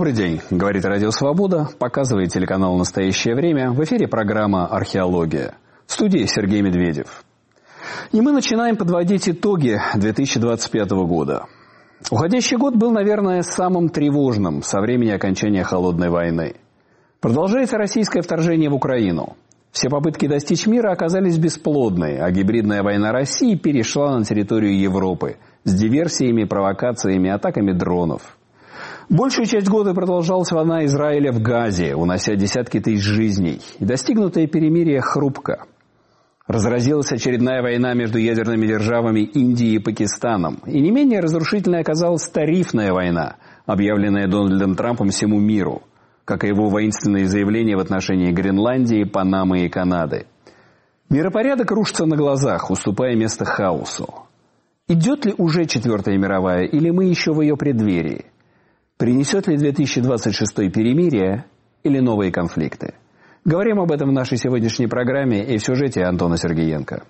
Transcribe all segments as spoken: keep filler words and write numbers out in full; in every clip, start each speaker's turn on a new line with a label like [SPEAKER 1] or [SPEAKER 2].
[SPEAKER 1] Добрый день, говорит Радио Свобода, показывает телеканал «Настоящее время». В эфире программа «Археология». В студии Сергей Медведев. И мы начинаем подводить итоги две тысячи двадцать пятого года. Уходящий год был, наверное, самым тревожным со времени окончания Холодной войны. Продолжается российское вторжение в Украину. Все попытки достичь мира оказались бесплодны, а гибридная война России перешла на территорию Европы с диверсиями, провокациями, атаками дронов. Большую часть года продолжалась война Израиля в Газе, унося десятки тысяч жизней. И достигнутое перемирие хрупко. Разразилась очередная война между ядерными державами Индией и Пакистаном. И не менее разрушительной оказалась тарифная война, объявленная Дональдом Трампом всему миру, как и его воинственные заявления в отношении Гренландии, Панамы и Канады. Миропорядок рушится на глазах, уступая место хаосу. Идет ли уже Четвертая мировая, или мы еще в ее преддверии? Принесет ли две тысячи двадцать шестой перемирие или новые конфликты? Говорим об этом в нашей сегодняшней программе и в сюжете Антона Сергеенко.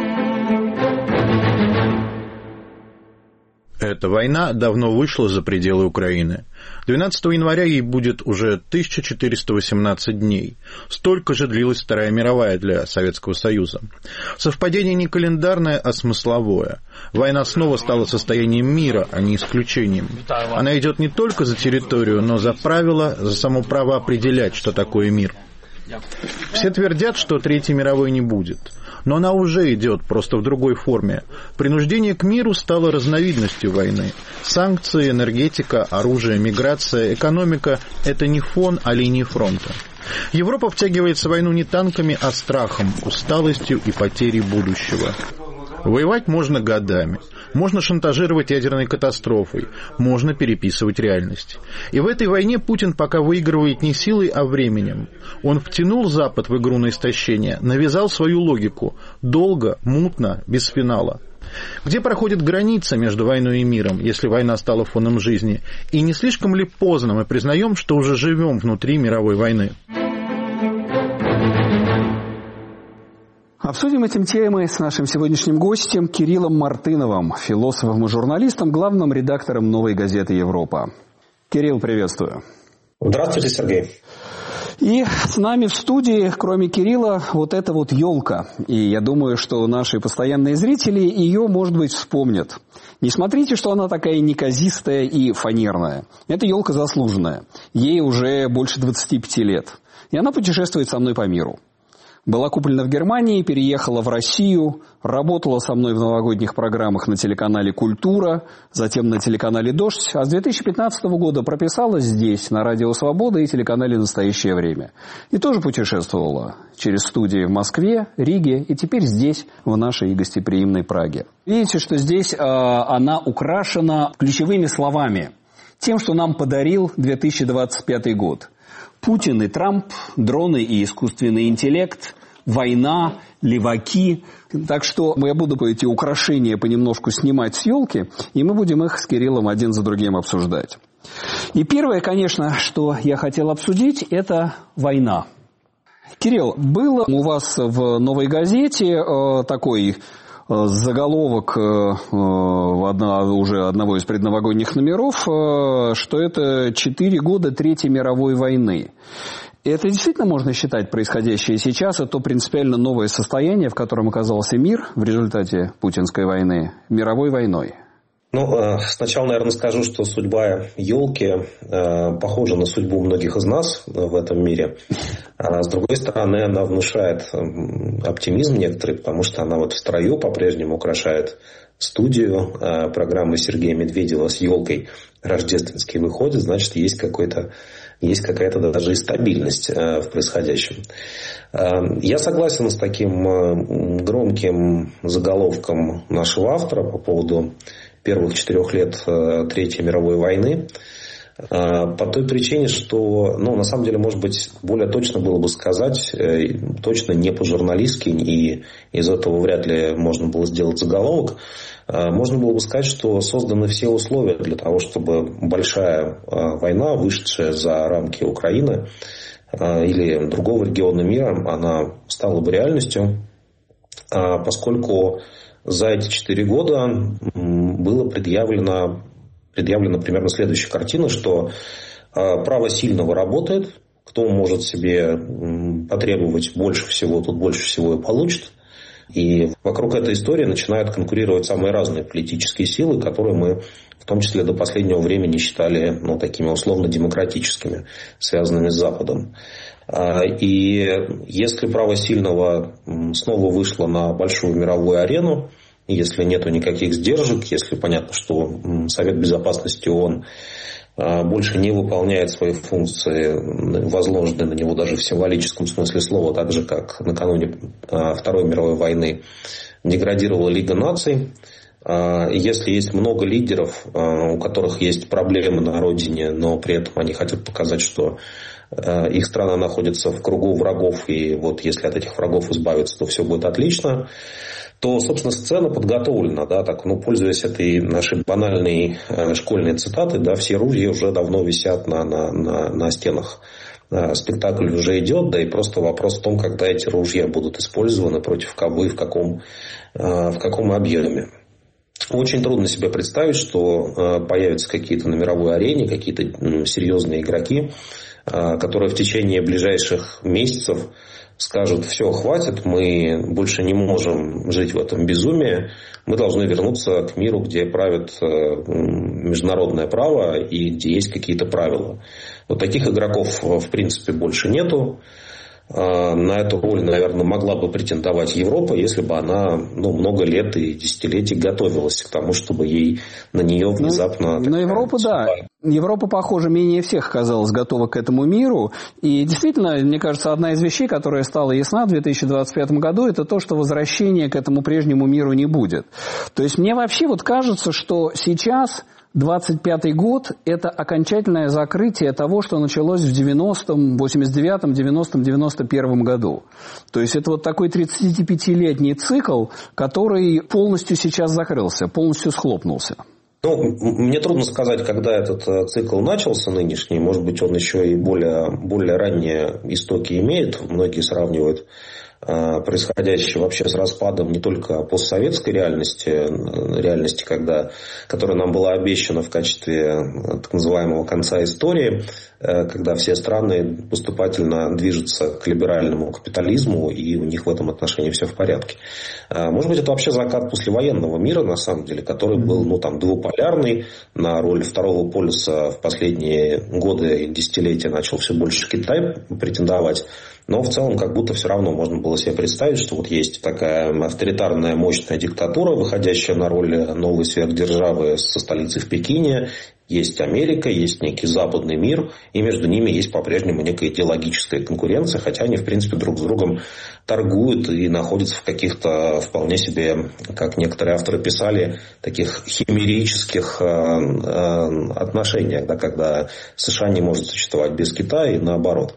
[SPEAKER 2] Эта война давно вышла за пределы Украины. двенадцатого января ей будет уже тысяча четыреста восемнадцать дней. Столько же длилась Вторая мировая для Советского Союза. Совпадение не календарное, а смысловое. Война снова стала состоянием мира, а не исключением. Она идет не только за территорию, но за правила, за само право определять, что такое мир. Все твердят, что Третьей мировой не будет. Но она уже идет, просто в другой форме. Принуждение к миру стало разновидностью войны. Санкции, энергетика, оружие, миграция, экономика – это не фон, а линии фронта. Европа втягивается в войну не танками, а страхом, усталостью и потерей будущего. Воевать можно годами. Можно шантажировать ядерной катастрофой. Можно переписывать реальность. И в этой войне Путин пока выигрывает не силой, а временем. Он втянул Запад в игру на истощение, навязал свою логику. Долго, мутно, без финала. Где проходит граница между войной и миром, если война стала фоном жизни? И не слишком ли поздно мы признаем, что уже живем внутри мировой войны?
[SPEAKER 1] Обсудим этим темы с нашим сегодняшним гостем Кириллом Мартыновым, философом и журналистом, главным редактором «Новой газеты Европа». Кирилл, приветствую.
[SPEAKER 3] Здравствуйте, Сергей.
[SPEAKER 1] И с нами в студии, кроме Кирилла, вот эта вот елка. И я думаю, что наши постоянные зрители ее, может быть, вспомнят. Не смотрите, что она такая неказистая и фанерная. Эта елка заслуженная. Ей уже больше двадцати пяти лет. И она путешествует со мной по миру. Была куплена в Германии, переехала в Россию, работала со мной в новогодних программах на телеканале «Культура», затем на телеканале «Дождь», а с две тысячи пятнадцатого года прописалась здесь, на Радио Свобода и телеканале «Настоящее время». И тоже путешествовала через студии в Москве, Риге и теперь здесь, в нашей гостеприимной Праге. Видите, что здесь э, она украшена ключевыми словами, тем, что нам подарил две тысячи двадцать пятый год. Путин и Трамп, дроны и искусственный интеллект, война, леваки. Так что я буду эти украшения понемножку снимать с елки, и мы будем их с Кириллом один за другим обсуждать. И первое, конечно, что я хотел обсудить, это война. Кирилл, был у вас в «Новой газете» э, такой... заголовок одно, уже одного из предновогодних номеров, что это четыре года Третьей мировой войны. Это действительно можно считать происходящее сейчас, это принципиально новое состояние, в котором оказался мир в результате путинской войны, мировой войной?
[SPEAKER 3] Ну, сначала, наверное, скажу, что судьба елки похожа на судьбу многих из нас в этом мире. А с другой стороны, она внушает оптимизм некоторый, потому что она вот в строю по-прежнему украшает студию. Программы Сергея Медведева с елкой рождественские выходят, значит, есть какой-то, есть какая-то даже и стабильность в происходящем. Я согласен с таким громким заголовком нашего автора по поводу первых четырех лет Третьей мировой войны, по той причине, что, ну, на самом деле, может быть, более точно было бы сказать, точно не по-журналистски, и из этого вряд ли можно было сделать заголовок, можно было бы сказать, что созданы все условия для того, чтобы большая война, вышедшая за рамки Украины или другого региона мира, она стала бы реальностью, поскольку за эти четыре года было предъявлено, предъявлена примерно следующая картина, что Право сильного работает. Кто может себе потребовать больше всего, тот больше всего и получит. И вокруг этой истории начинают конкурировать самые разные политические силы, которые мы в том числе до последнего времени считали ну, такими условно-демократическими, связанными с Западом. И если право сильного снова вышло на большую мировую арену, если нету никаких сдержек, если понятно, что Совет Безопасности ООН больше не выполняет свои функции, возложенные на него даже в символическом смысле слова, так же, как накануне Второй мировой войны деградировала Лига наций. Если есть много лидеров, у которых есть проблемы на родине, но при этом они хотят показать, что их страна находится в кругу врагов, и вот если от этих врагов избавиться, то все будет отлично, то, собственно, сцена подготовлена, да, так, ну, пользуясь этой нашей банальной э, школьной цитатой, да, все ружья уже давно висят на, на, на, на стенах. Э, спектакль уже идет, да, и просто вопрос в том, когда эти ружья будут использованы, против кого и в каком, э, в каком объеме. Очень трудно себе представить, что э, появятся какие-то на мировой арене, какие-то э, серьезные игроки, э, которые в течение ближайших месяцев скажут: все, хватит, мы больше не можем жить в этом безумии, мы должны вернуться к миру, где правит международное право и где есть какие-то правила. Вот таких игроков в принципе больше нету. На эту роль, наверное, могла бы претендовать Европа, если бы она ну, много лет и десятилетий готовилась к тому, чтобы ей на нее внезапно...
[SPEAKER 1] Ну, на Европу, да. Европа, похоже, менее всех оказалась готова к этому миру. И действительно, мне кажется, одна из вещей, которая стала ясна в две тысячи двадцать пятом году, это то, что возвращения к этому прежнему миру не будет. То есть мне вообще вот кажется, что сейчас... двадцать пятый год – это окончательное закрытие того, что началось в девяностом, восемьдесят девятом, девяностом, девяносто первом году. То есть это вот такой тридцатипятилетний цикл, который полностью сейчас закрылся, полностью схлопнулся.
[SPEAKER 3] Ну, мне трудно сказать, когда этот цикл начался нынешний. Может быть, он еще и более, более ранние истоки имеет. Многие сравнивают происходящее вообще с распадом не только постсоветской реальности, реальности, когда, которая нам была обещана в качестве так называемого конца истории, когда все страны поступательно движутся к либеральному капитализму, и у них в этом отношении все в порядке. Может быть, это вообще закат послевоенного мира, на самом деле, который был ну, там, двуполярный. На роль второго полюса в последние годы и десятилетия начал все больше Китай претендовать. Но в целом как будто все равно можно было себе представить, что вот есть такая авторитарная мощная диктатура, выходящая на роль новой сверхдержавы со столицей в Пекине. Есть Америка, есть некий западный мир, и между ними есть по-прежнему некая идеологическая конкуренция, хотя они, в принципе, друг с другом торгуют и находятся в каких-то вполне себе, как некоторые авторы писали, таких химерических отношениях, да, когда США не может существовать без Китая и наоборот.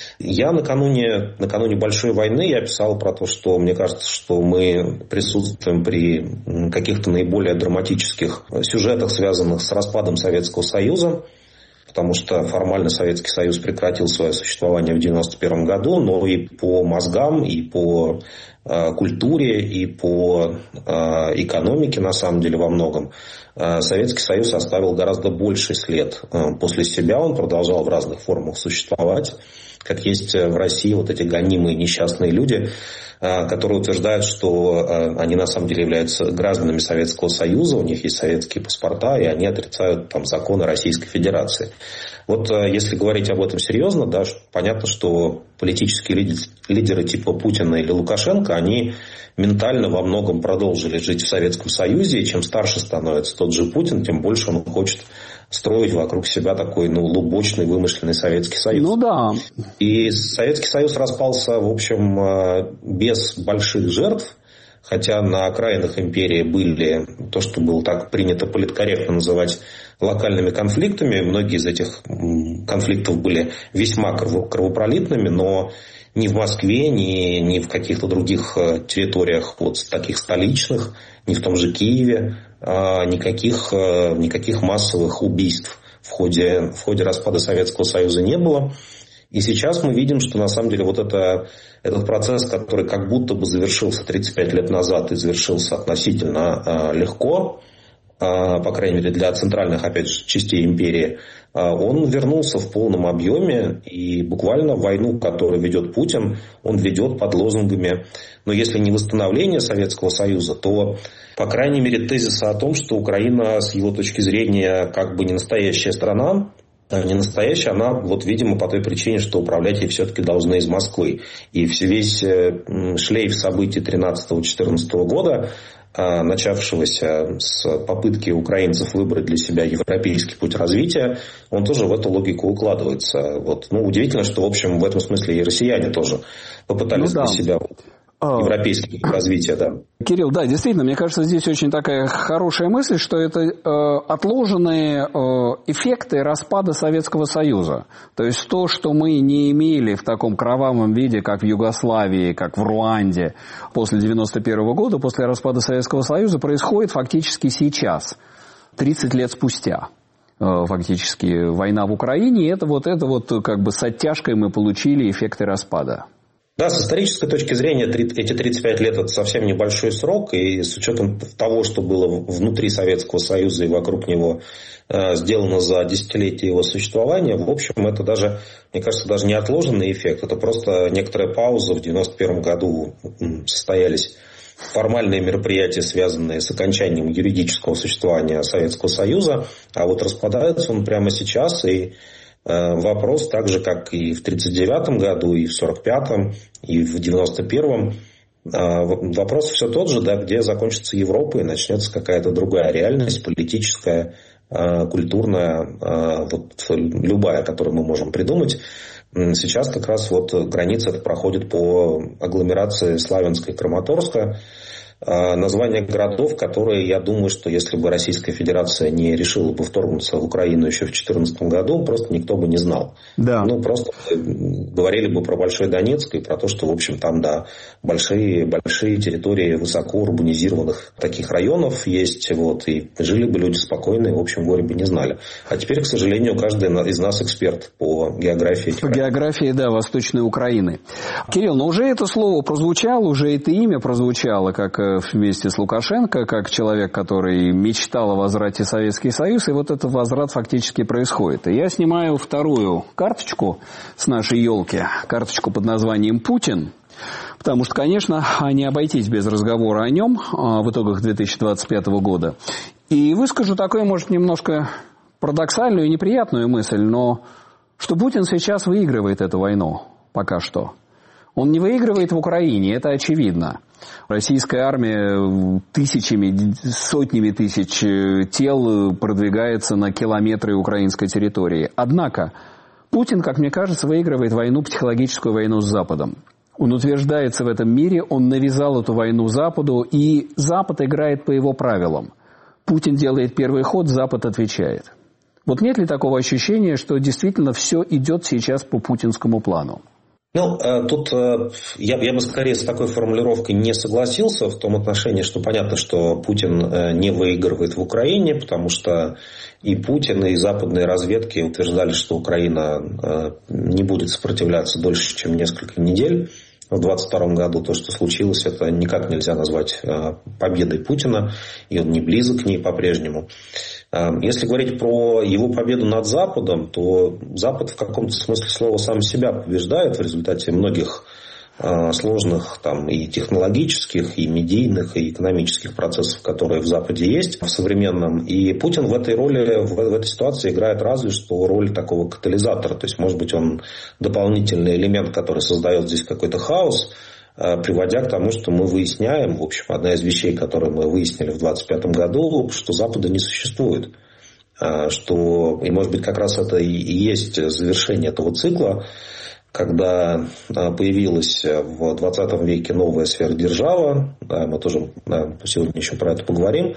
[SPEAKER 3] Я накануне, накануне большой войны я писал про то, что мне кажется, что мы присутствуем при каких-то наиболее драматических сюжетах, связанных с распадом Советского Союза, потому что формально Советский Союз прекратил свое существование в девяносто первом году, но и по мозгам, и по э, культуре, и по э, экономике, на самом деле, во многом. Э, Советский Союз оставил гораздо больший след э, после себя, он продолжал в разных формах существовать. Как есть в России вот эти гонимые несчастные люди, которые утверждают, что они на самом деле являются гражданами Советского Союза, у них есть советские паспорта, и они отрицают там законы Российской Федерации. Вот если говорить об этом серьезно, да, понятно, что политические лидеры типа Путина или Лукашенко, они ментально во многом продолжили жить в Советском Союзе, и чем старше становится тот же Путин, тем больше он хочет строить вокруг себя такой ну, лубочный, вымышленный Советский Союз.
[SPEAKER 1] Ну да.
[SPEAKER 3] И Советский Союз распался, в общем, без больших жертв, хотя на окраинах империи были то, что было так принято политкорректно называть локальными конфликтами. Многие из этих конфликтов были весьма кровопролитными, но ни в Москве, ни, ни в каких-то других территориях, вот таких столичных, ни в том же Киеве, никаких, никаких массовых убийств в ходе, в ходе распада Советского Союза не было. И сейчас мы видим, что на самом деле вот это, этот процесс, который как будто бы завершился тридцать пять лет назад и завершился относительно легко, по крайней мере для центральных, опять же, частей империи, он вернулся в полном объеме, и буквально войну, которую ведет Путин, он ведет под лозунгами, но если не восстановление Советского Союза, то, по крайней мере, тезиса о том, что Украина, с его точки зрения, как бы не настоящая страна, не настоящая, она, вот, видимо, по той причине, что управлять ей все-таки должны из Москвы. И весь шлейф событий тринадцатого-четырнадцатого года, начавшегося с попытки украинцев выбрать для себя европейский путь развития, он тоже в эту логику укладывается. Вот. Ну, удивительно, что, в общем, в этом смысле и россияне тоже попытались ну, да. для себя европейский путь развития. Да.
[SPEAKER 1] Кирилл, да, действительно, мне кажется, здесь очень такая хорошая мысль, что это э, отложенные э, эффекты распада Советского Союза. То есть то, что мы не имели в таком кровавом виде, как в Югославии, как в Руанде после девяносто первого года, после распада Советского Союза, происходит фактически сейчас, тридцать лет спустя. Фактически война в Украине, и это вот, это вот как бы с оттяжкой мы получили эффекты распада.
[SPEAKER 3] Да, с исторической точки зрения эти тридцать пять лет – это совсем небольшой срок, и с учетом того, что было внутри Советского Союза и вокруг него сделано за десятилетие его существования, в общем, это даже, мне кажется, даже не отложенный эффект, это просто некоторая пауза. В девяносто первом году состоялись формальные мероприятия, связанные с окончанием юридического существования Советского Союза, а вот распадается он прямо сейчас, и вопрос, так же, как и в тридцать девятом году, и в сорок пятом, и в девяносто первом, вопрос все тот же, да, где закончится Европа и начнется какая-то другая реальность, политическая, культурная, вот любая, которую мы можем придумать. Сейчас как раз вот граница эта проходит по агломерации Славянска и Краматорска. Названия городов, которые, я думаю, что если бы Российская Федерация не решила бы вторгнуться в Украину еще в две тысячи четырнадцатом году, просто никто бы не знал. Да. Ну, просто говорили бы про Большой Донецк и про то, что, в общем, там, да, большие, большие территории высоко урбанизированных таких районов есть, вот, и жили бы люди спокойно, и, в общем, горе бы не знали. А теперь, к сожалению, каждый из нас эксперт по географии.
[SPEAKER 1] По географии, да, Восточной Украины. Кирилл, ну уже это слово прозвучало, уже это имя прозвучало, как вместе с Лукашенко, как человек, который мечтал о возврате в Советский Союз, и вот этот возврат фактически происходит. И я снимаю вторую карточку с нашей елки, карточку под названием «Путин», потому что, конечно, не обойтись без разговора о нем в итогах две тысячи двадцать пятого года. И выскажу такую, может, немножко парадоксальную и неприятную мысль, но что Путин сейчас выигрывает эту войну пока что. Он не выигрывает в Украине, это очевидно. Российская армия тысячами, сотнями тысяч тел продвигается на километры украинской территории. Однако Путин, как мне кажется, выигрывает войну, психологическую войну с Западом. Он утверждается в этом мире, он навязал эту войну Западу, и Запад играет по его правилам. Путин делает первый ход, Запад отвечает. Вот нет ли такого ощущения, что действительно все идет сейчас по путинскому плану?
[SPEAKER 3] Ну, тут я, я бы скорее с такой формулировкой не согласился в том отношении, что понятно, что Путин не выигрывает в Украине, потому что и Путин, и западные разведки утверждали, что Украина не будет сопротивляться дольше, чем несколько недель. В двадцать втором году то, что случилось, это никак нельзя назвать победой Путина, и он не близок к ней по-прежнему. Если говорить про его победу над Западом, то Запад в каком-то смысле слова сам себя побеждает в результате многих сложных там, и технологических, и медийных, и экономических процессов, которые в Западе есть, в современном. И Путин в этой роли, в, в этой ситуации играет разве что роль такого катализатора. То есть, может быть, он дополнительный элемент, который создает здесь какой-то хаос, приводя к тому, что мы выясняем, в общем, одна из вещей, которые мы выяснили в двадцать пятом году, что Запада не существует. Что, и, может быть, как раз это и есть завершение этого цикла, когда появилась в двадцатом веке новая сверхдержава, да, мы тоже да, сегодня еще про это поговорим,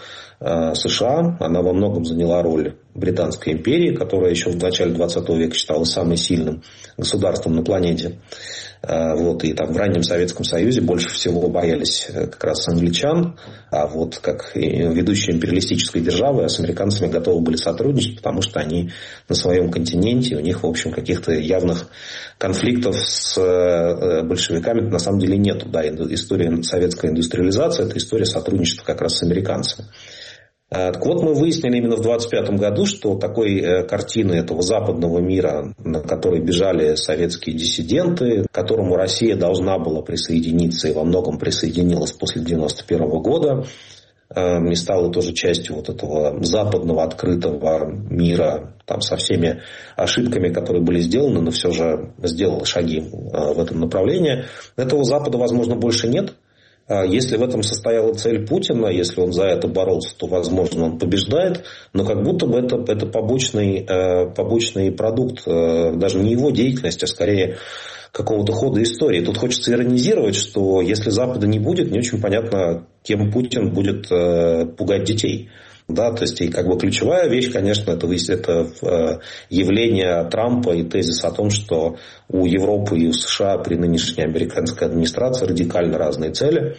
[SPEAKER 3] США, она во многом заняла роль Британской империи, которая еще в начале двадцатого века считалась самым сильным государством на планете. Вот, и там в раннем Советском Союзе больше всего боялись как раз англичан, а вот как ведущие империалистической державы с американцами готовы были сотрудничать, потому что они на своем континенте, у них, в общем, каких-то явных конфликтов с большевиками на самом деле нету. Да, история советской индустриализации – это история сотрудничества как раз с американцами. Так вот, мы выяснили именно в двадцать пятом году, что такой картины этого западного мира, на который бежали советские диссиденты, к которому Россия должна была присоединиться и во многом присоединилась после девяносто первого года, не стала тоже частью вот этого западного открытого мира, там, со всеми ошибками, которые были сделаны, но все же сделала шаги в этом направлении. Этого Запада, возможно, больше нет. Если в этом состояла цель Путина, если он за это боролся, то, возможно, он побеждает. Но как будто бы это, это побочный, побочный продукт даже не его деятельности, а скорее какого-то хода истории. Тут хочется иронизировать, что если Запада не будет, не очень понятно, кем Путин будет пугать детей. Да, то есть, и как бы ключевая вещь, конечно, это, это явление Трампа и тезис о том, что у Европы и у США при нынешней американской администрации радикально разные цели.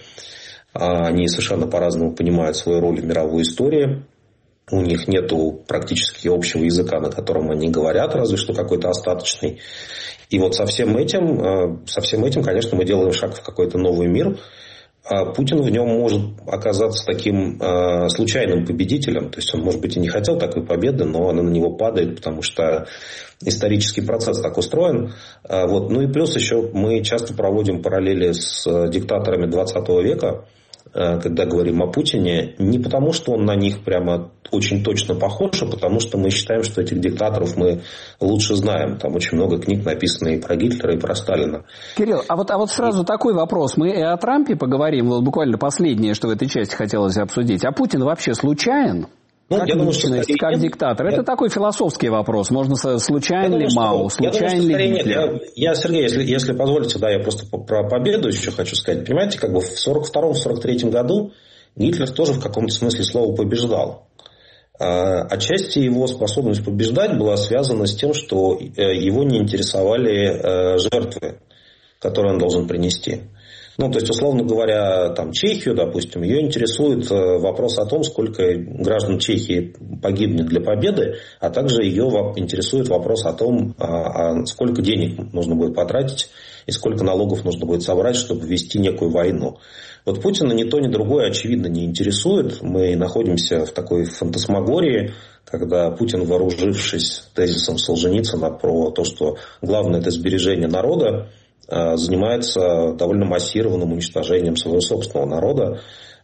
[SPEAKER 3] Они совершенно по-разному понимают свою роль в мировой истории. У них нет практически общего языка, на котором они говорят, разве что какой-то остаточный. И вот со всем этим, со всем этим, конечно, мы делаем шаг в какой-то новый мир. А Путин в нем может оказаться таким э, случайным победителем. То есть он, может быть, и не хотел такой победы, но она на него падает, потому что исторический процесс так устроен. А, вот. Ну и плюс еще мы часто проводим параллели с диктаторами двадцатого века, э, когда говорим о Путине, не потому, что он на них прямо очень точно похож, а потому что мы считаем, что этих диктаторов мы лучше знаем. Там очень много книг написано и про Гитлера, и про Сталина.
[SPEAKER 1] Кирилл, а вот, а вот сразу и... такой вопрос. Мы и о Трампе поговорим, вот буквально последнее, что в этой части хотелось обсудить. А Путин вообще случайен?
[SPEAKER 3] Ну,
[SPEAKER 1] как
[SPEAKER 3] я думаю,
[SPEAKER 1] личность,
[SPEAKER 3] что
[SPEAKER 1] как
[SPEAKER 3] нет.
[SPEAKER 1] диктатор? Это
[SPEAKER 3] я...
[SPEAKER 1] такой философский вопрос. Можно случайен
[SPEAKER 3] думаю,
[SPEAKER 1] ли Мао,
[SPEAKER 3] что...
[SPEAKER 1] случайен ли Гитлер?
[SPEAKER 3] Я, я, Сергей, если, если позволите, да, я просто про победу еще хочу сказать. Понимаете, как бы в сорок втором — сорок третьем году Гитлер тоже в каком-то смысле слова побеждал. Отчасти его способность побеждать была связана с тем, что его не интересовали жертвы, которые он должен принести. Ну, то есть, условно говоря, там, Чехию, допустим, ее интересует вопрос о том, сколько граждан Чехии погибнет для победы, а также ее интересует вопрос о том, сколько денег нужно будет потратить и сколько налогов нужно будет собрать, чтобы вести некую войну. Вот Путина ни то, ни другое, очевидно, не интересует. Мы находимся в такой фантасмагории, когда Путин, вооружившись тезисом Солженицына про то, что главное – это сбережение народа, занимается довольно массированным уничтожением своего собственного народа.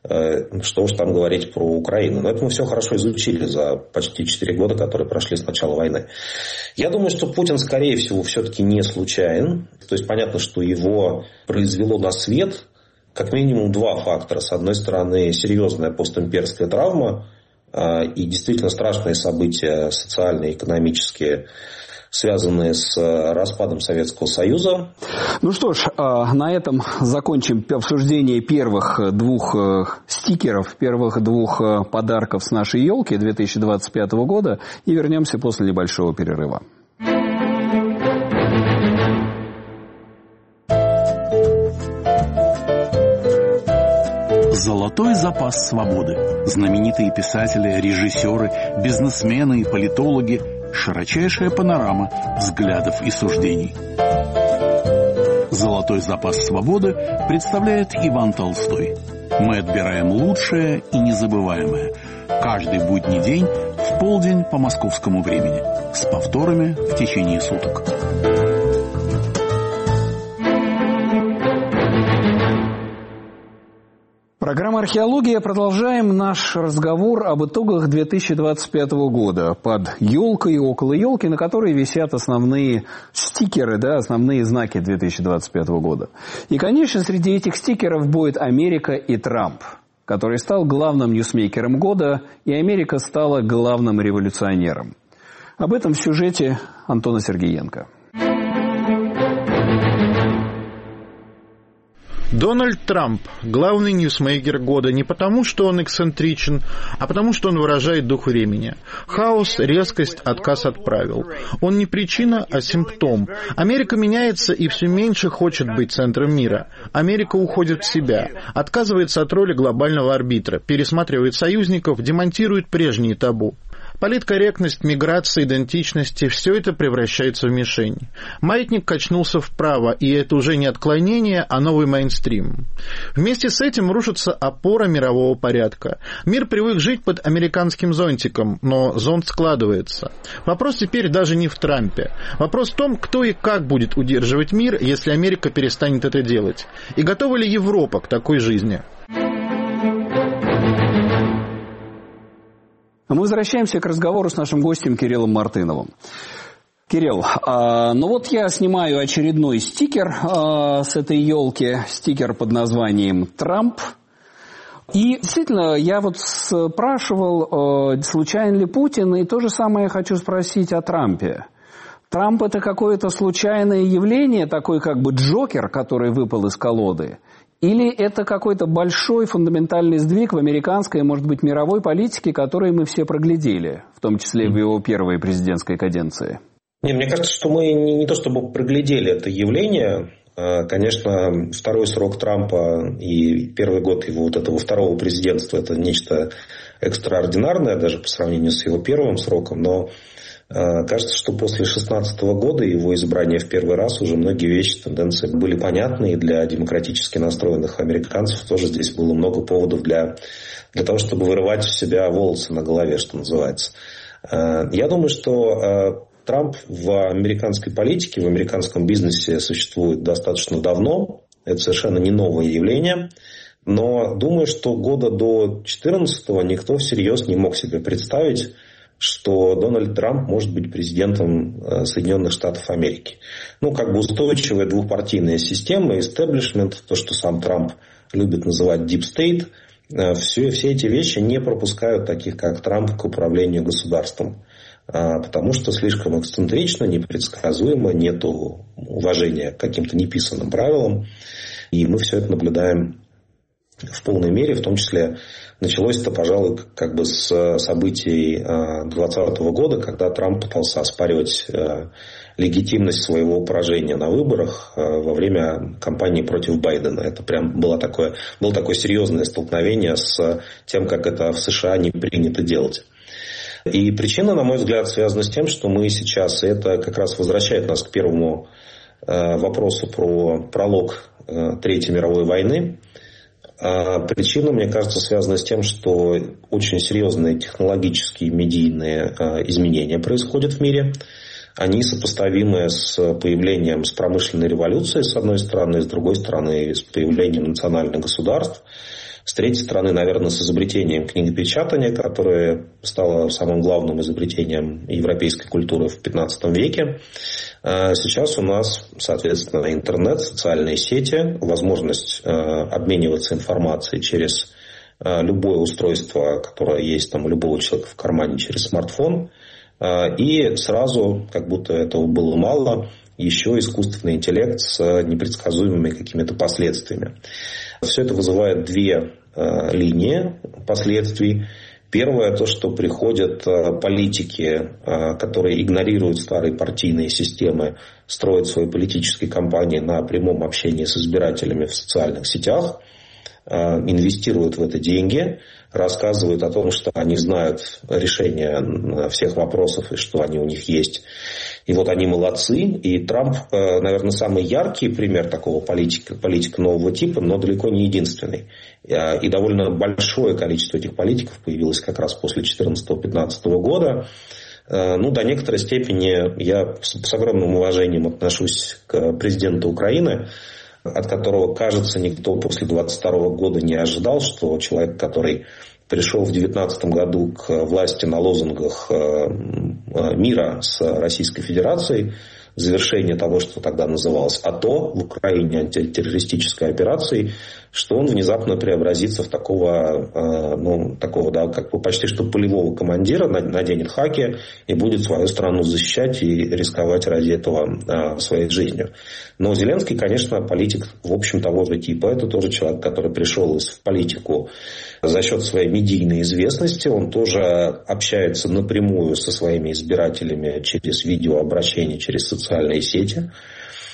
[SPEAKER 3] Что уж там говорить про Украину. Но это мы все хорошо изучили за почти четыре года, которые прошли с начала войны. Я думаю, что Путин, скорее всего, все-таки не случайен. То есть, понятно, что его произвело на свет как минимум два фактора. С одной стороны, серьезная постимперская травма и действительно страшные события социальные, экономические, связанные с распадом Советского Союза.
[SPEAKER 1] Ну что ж, на этом закончим обсуждение первых двух стикеров, первых двух подарков с нашей елки две тысячи двадцать пятого года и вернемся после небольшого перерыва.
[SPEAKER 4] Золотой запас свободы. Знаменитые писатели, режиссеры, бизнесмены и политологи. Широчайшая панорама взглядов и суждений. «Золотой запас свободы» представляет Иван Толстой. Мы отбираем лучшее и незабываемое. Каждый будний день в полдень по московскому времени. С повторами в течение суток.
[SPEAKER 1] Программа «Археология». Продолжаем наш разговор об итогах две тысячи двадцать пятого года. Под елкой и около елки, на которой висят основные стикеры, да, основные знаки две тысячи двадцать пятого года. И, конечно, среди этих стикеров будет Америка и Трамп, который стал главным ньюсмейкером года, и Америка стала главным революционером. Об этом в сюжете Антона Сергеенко.
[SPEAKER 2] Дональд Трамп – главный ньюсмейкер года не потому, что он эксцентричен, а потому, что он выражает дух времени. Хаос, резкость, отказ от правил. Он не причина, а симптом. Америка меняется и все меньше хочет быть центром мира. Америка уходит в себя, отказывается от роли глобального арбитра, пересматривает союзников, демонтирует прежние табу. Политкорректность, миграция, идентичности – все это превращается в мишень. Маятник качнулся вправо, и это уже не отклонение, а новый мейнстрим. Вместе с этим рушится опора мирового порядка. Мир привык жить под американским зонтиком, но зонт складывается. Вопрос теперь даже не в Трампе. Вопрос в том, кто и как будет удерживать мир, если Америка перестанет это делать. И готова ли Европа к такой жизни?
[SPEAKER 1] Мы возвращаемся к разговору с нашим гостем Кириллом Мартыновым. Кирилл, э, ну вот я снимаю очередной стикер э, с этой елки, стикер под названием «Трамп». И действительно, я вот спрашивал, э, случайен ли Путин, и то же самое я хочу спросить о Трампе. Трамп – это какое-то случайное явление, такой как бы Джокер, который выпал из колоды? Или это какой-то большой фундаментальный сдвиг в американской, может быть, мировой политике, который мы все проглядели, в том числе в его первой президентской каденции?
[SPEAKER 3] Не, мне кажется, что мы не, не то чтобы проглядели это явление. Конечно, второй срок Трампа и первый год его вот этого второго президентства – это нечто экстраординарное, даже по сравнению с его первым сроком, но кажется, что после две тысячи шестнадцатого года его избрания в первый раз уже многие вещи, тенденции были понятны, и для демократически настроенных американцев тоже здесь было много поводов для, для того, чтобы вырывать у себя волосы на голове, что называется. Я думаю, что Трамп в американской политике, в американском бизнесе существует достаточно давно. Это совершенно не новое явление. Но думаю, что года до две тысячи четырнадцатого никто всерьез не мог себе представить, что Дональд Трамп может быть президентом Соединенных Штатов Америки. Ну, как бы устойчивая двухпартийная система, истеблишмент, то, что сам Трамп любит называть deep state, все, все эти вещи не пропускают таких, как Трамп, к управлению государством. Потому что слишком эксцентрично, непредсказуемо, нет уважения к каким-то неписанным правилам. И мы все это наблюдаем в полной мере, в том числе началось это, пожалуй, как бы с событий двадцатого года, когда Трамп пытался оспаривать легитимность своего поражения на выборах во время кампании против Байдена. Это прям было такое, было такое серьезное столкновение с тем, как это в США не принято делать. И причина, на мой взгляд, связана с тем, что мы сейчас, и это как раз возвращает нас к первому вопросу про пролог Третьей мировой войны. Причина, мне кажется, связана с тем, что очень серьезные технологические медийные изменения происходят в мире. Они сопоставимы с появлением, с промышленной революцией, с одной стороны, с другой стороны, с появлением национальных государств. С третьей стороны, наверное, с изобретением книгопечатания, которое стало самым главным изобретением европейской культуры в пятнадцатом веке. Сейчас у нас, соответственно, интернет, социальные сети, возможность обмениваться информацией через любое устройство, которое есть там у любого человека в кармане, через смартфон. И сразу, как будто этого было мало, еще искусственный интеллект с непредсказуемыми какими-то последствиями. Все это вызывает две э, линии последствий. Первое, то, что приходят э, политики, э, которые игнорируют старые партийные системы, строят свои политические кампании на прямом общении с избирателями в социальных сетях, э, инвестируют в это деньги, рассказывают о том, что они знают решение всех вопросов и что они у них есть. И вот они молодцы. И Трамп, наверное, самый яркий пример такого политика, политика нового типа, но далеко не единственный. И довольно большое количество этих политиков появилось как раз после две тысячи четырнадцатого-пятнадцатого года. Ну, до некоторой степени я с огромным уважением отношусь к президенту Украины, от которого, кажется, никто после двадцать второго года не ожидал, что человек, который пришел в девятнадцатом году к власти на лозунгах мира с Российской Федерацией, завершение того, что тогда называлось АТО в Украине, антитеррористической операцией, что он внезапно преобразится в такого, ну, такого, да, как бы почти что полевого командира, наденет хаки и будет свою страну защищать и рисковать ради этого своей жизнью. Но Зеленский, конечно, политик, в общем, того же типа. Это тоже человек, который пришел в политику за счет своей медийной известности. Он тоже общается напрямую со своими избирателями через видеообращения, через социальные сети.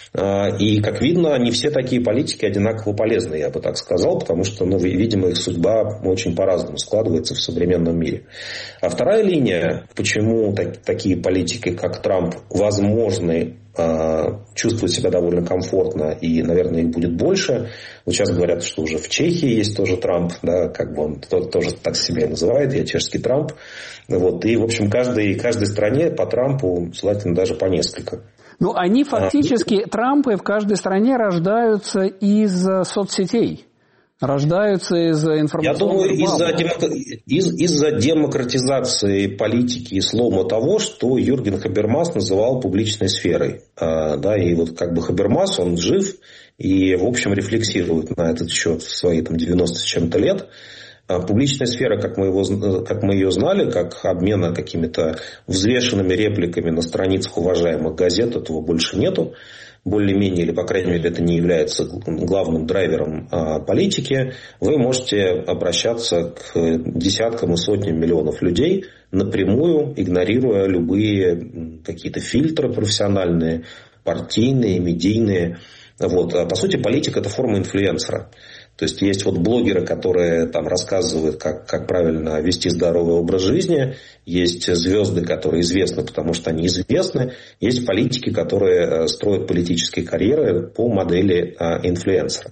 [SPEAKER 3] И, как видно, не все такие политики одинаково полезны, я бы так сказал, потому что, ну, видимо, их судьба очень по-разному складывается в современном мире. А вторая линия, почему так, такие политики, как Трамп, возможны, чувствуют себя довольно комфортно, и, наверное, их будет больше. Вот сейчас говорят, что уже в Чехии есть тоже Трамп, да, как бы он тоже так себя называет, я чешский Трамп. Вот. И, в общем, каждой, каждой стране по Трампу, желательно даже по несколько.
[SPEAKER 1] Ну, они фактически, а, Трампы в каждой стране рождаются из соцсетей. Рождаются из информационных
[SPEAKER 3] Я думаю, из-за, демок... из- из-за демократизации политики и слома того, что Юрген Хабермас называл публичной сферой. А, да, и вот как бы Хабермас, он жив и, в общем, рефлексирует на этот счет в свои там, девяносто с чем-то лет. А публичная сфера, как мы, его, как мы ее знали, как обмена какими-то взвешенными репликами на страницах уважаемых газет, этого больше нету. Более-менее, или, по крайней мере, это не является главным драйвером а, политики, вы можете обращаться к десяткам и сотням миллионов людей напрямую, игнорируя любые какие-то фильтры профессиональные, партийные, медийные. Вот. А, по сути, политика – это форма инфлюенсера. То есть, есть вот блогеры, которые там рассказывают, как, как правильно вести здоровый образ жизни. Есть звезды, которые известны, потому что они известны. Есть политики, которые строят политические карьеры по модели а, инфлюенсера.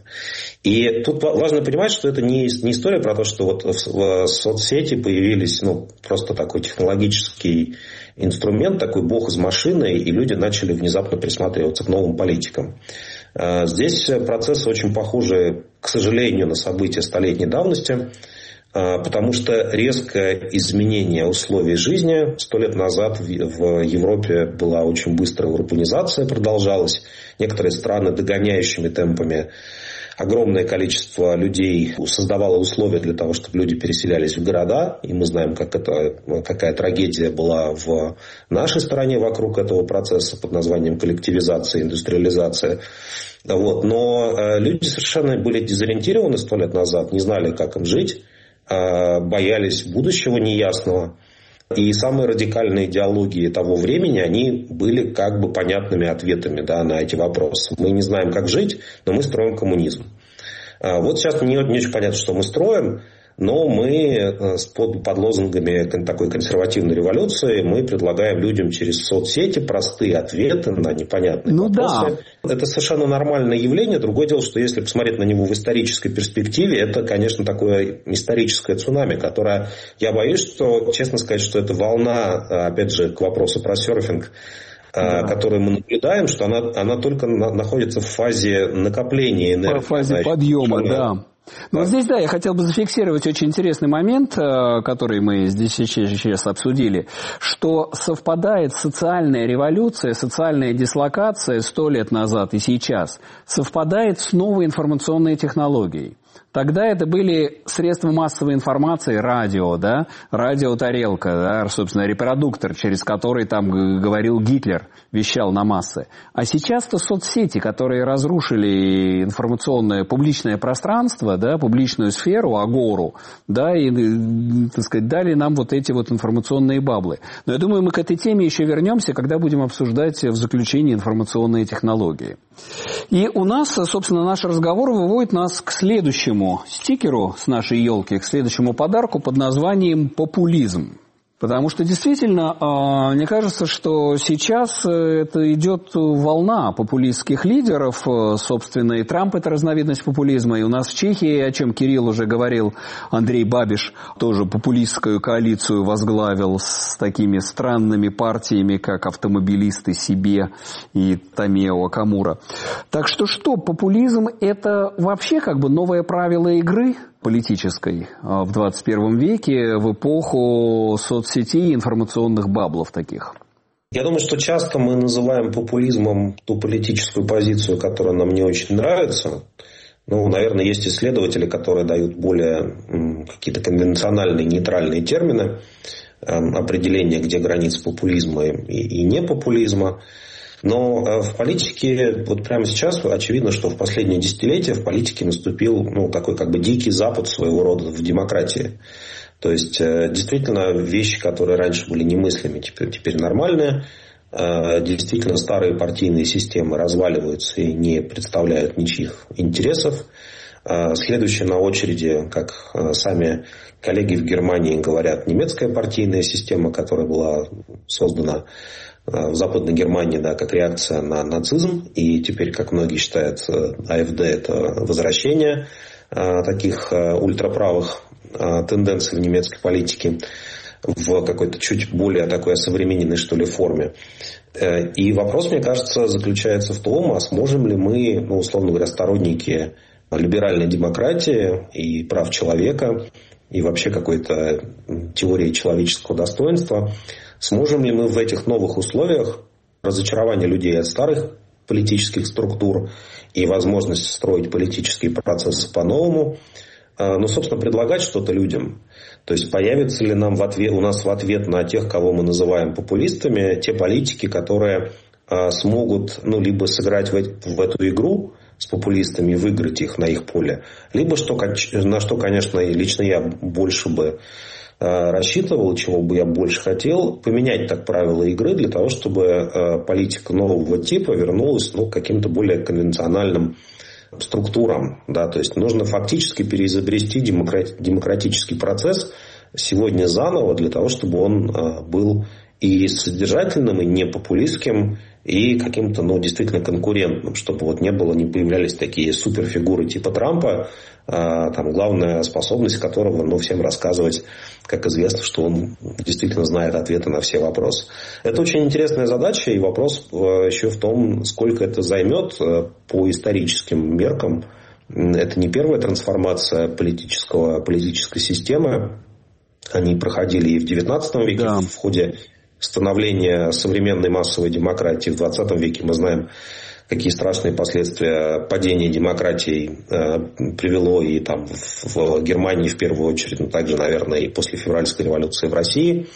[SPEAKER 3] И тут важно понимать, что это не, не история про то, что вот в, в соцсети появились ну, просто такой технологический инструмент, такой бог из машины, и люди начали внезапно присматриваться к новым политикам. Здесь процессы очень похожи, к сожалению, на события столетней давности, потому что резкое изменение условий жизни. Сто лет назад в Европе была очень быстрая урбанизация, продолжалась. Некоторые страны догоняющими темпами огромное количество людей создавало условия для того, чтобы люди переселялись в города. И мы знаем, как это, какая трагедия была в нашей стране вокруг этого процесса под названием коллективизация, индустриализация. Вот. Но люди совершенно были дезориентированы сто лет назад, не знали, как им жить, боялись будущего неясного. И самые радикальные идеологии того времени, они были как бы понятными ответами, да, на эти вопросы. Мы не знаем, как жить, но мы строим коммунизм. Вот сейчас не, не очень понятно, что мы строим, но мы под, под лозунгами такой консервативной революции мы предлагаем людям через соцсети простые ответы на непонятные ну вопросы. Да. Это совершенно нормальное явление. Другое дело, что если посмотреть на него в исторической перспективе, это, конечно, такое историческое цунами, которое, я боюсь, что, честно сказать, что это волна, опять же, к вопросу про серфинг, да. которую мы наблюдаем, что она, она только на, находится в фазе накопления энергии. В
[SPEAKER 1] фазе подъема, да. Ну, вот здесь, да, я хотел бы зафиксировать очень интересный момент, который мы здесь сейчас обсудили, что совпадает социальная революция, социальная дислокация сто лет назад и сейчас, совпадает с новой информационной технологией. Тогда это были средства массовой информации, радио, да, радиотарелка, да, собственно, репродуктор, через который там говорил Гитлер, вещал на массы. А сейчас-то соцсети, которые разрушили информационное публичное пространство, да, публичную сферу, агору, да, и, так сказать, дали нам вот эти вот информационные баблы. Но я думаю, мы к этой теме еще вернемся, когда будем обсуждать в заключении информационные технологии. И у нас, собственно, наш разговор выводит нас к следующему стикеру с нашей елки, к следующему подарку под названием «Популизм». Потому что действительно, мне кажется, что сейчас это идет волна популистских лидеров, собственно, и Трамп – это разновидность популизма, и у нас в Чехии, о чем Кирилл уже говорил, Андрей Бабиш тоже популистскую коалицию возглавил с такими странными партиями, как автомобилисты Себе и Томео Акамура. Так что что, популизм – это вообще как бы новое правило игры политической в двадцать первом веке, в эпоху соцсетей и информационных баблов таких?
[SPEAKER 3] Я думаю, что часто мы называем популизмом ту политическую позицию, которая нам не очень нравится. Ну, наверное, есть исследователи, которые дают более какие-то конвенциональные, нейтральные термины, определения, где границы популизма и непопулизма. Но в политике, вот прямо сейчас, очевидно, что в последние десятилетия в политике наступил ну, такой как бы дикий запад своего рода в демократии. То есть, действительно, вещи, которые раньше были немыслимы, теперь, теперь нормальные. Действительно, старые партийные системы разваливаются и не представляют ничьих интересов. Следующая на очереди, как сами коллеги в Германии говорят, немецкая партийная система, которая была создана в Западной Германии, да, как реакция на нацизм. И теперь, как многие считают, АфД – это возвращение таких ультраправых тенденций в немецкой политике в какой-то чуть более такой осовремененной, что ли, форме. И вопрос, мне кажется, заключается в том, а сможем ли мы, ну, условно говоря, сторонники либеральной демократии и прав человека, и вообще какой-то теории человеческого достоинства, сможем ли мы в этих новых условиях разочарования людей от старых политических структур и возможность строить политические процессы по-новому, ну, собственно, предлагать что-то людям. То есть, появится ли нам в ответ, у нас в ответ на тех, кого мы называем популистами, те политики, которые а, смогут, ну, либо сыграть в, в эту игру с популистами и выиграть их на их поле, либо, что, на что, конечно, лично я больше бы а, рассчитывал, чего бы я больше хотел, поменять так правила игры для того, чтобы а, политика нового типа вернулась, ну, к каким-то более конвенциональным структурам, да, то есть нужно фактически переизобрести демократ, демократический процесс сегодня заново для того, чтобы он а, был и содержательным, и не популистским, и каким-то, ну, действительно конкурентным, чтобы вот не было, не появлялись такие суперфигуры типа Трампа, а, там главная способность которого, ну, всем рассказывать, как известно, что он действительно знает ответы на все вопросы. Это очень интересная задача, и вопрос еще в том, сколько это займет по историческим меркам. Это не первая трансформация политического, политической системы. Они проходили и в девятнадцатом веке, да. В ходе становления современной массовой демократии. В двадцатом веке мы знаем, какие страшные последствия падения демократии э, привело и там в, в Германии в первую очередь, но также, наверное, и после февральской революции в России.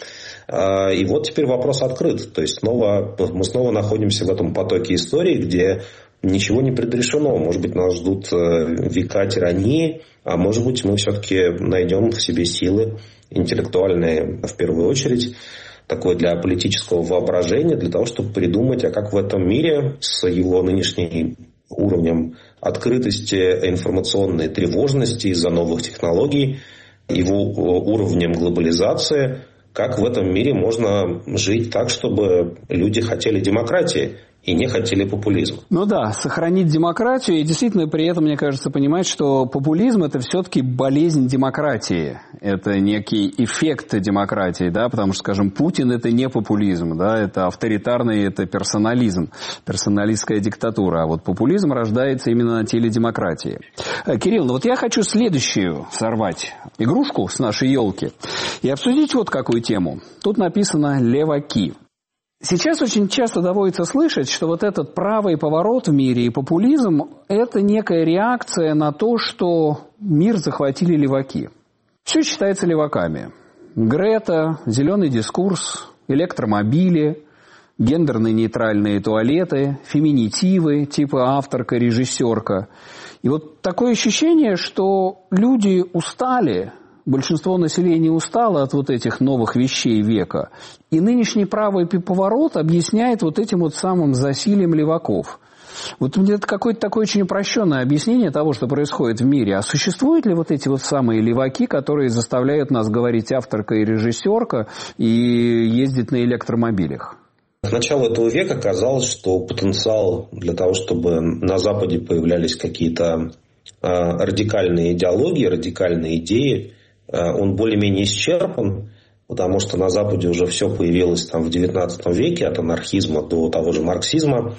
[SPEAKER 3] Э, и вот теперь вопрос открыт. То есть снова, мы снова находимся в этом потоке истории, где ничего не предрешено. Может быть, нас ждут века тирании, а может быть, мы все-таки найдем в себе силы интеллектуальные в первую очередь, такое для политического воображения, для того, чтобы придумать, а как в этом мире с его нынешним уровнем открытости, информационной тревожности из-за новых технологий, его уровнем глобализации, как в этом мире можно жить так, чтобы люди хотели демократии и не хотели популизма.
[SPEAKER 1] Ну да, сохранить демократию и действительно при этом, мне кажется, понимать, что популизм – это все-таки болезнь демократии. Это некий эффект демократии, да, потому что, скажем, Путин – это не популизм, да, это авторитарный, это персонализм, персоналистская диктатура. А вот популизм рождается именно на теле демократии. Кирилл, ну вот я хочу следующую сорвать игрушку с нашей елки и обсудить вот какую тему. Тут написано «леваки». Сейчас очень часто доводится слышать, что вот этот правый поворот в мире и популизм – это некая реакция на то, что мир захватили леваки. Все считается леваками. Грета, зеленый дискурс, электромобили, гендерно-нейтральные туалеты, феминитивы типа авторка, режиссерка. И вот такое ощущение, что люди устали. Большинство населения устало от вот этих новых вещей века. И нынешний правый поворот объясняет вот этим вот самым засилием леваков. Вот это какое-то такое очень упрощенное объяснение того, что происходит в мире. А существуют ли вот эти вот самые леваки, которые заставляют нас говорить авторка и режиссерка и ездить на электромобилях?
[SPEAKER 3] К началу этого века казалось, что потенциал для того, чтобы на Западе появлялись какие-то радикальные идеологии, радикальные идеи, он более-менее исчерпан, потому что на Западе уже все появилось там в девятнадцатом веке, от анархизма до того же марксизма.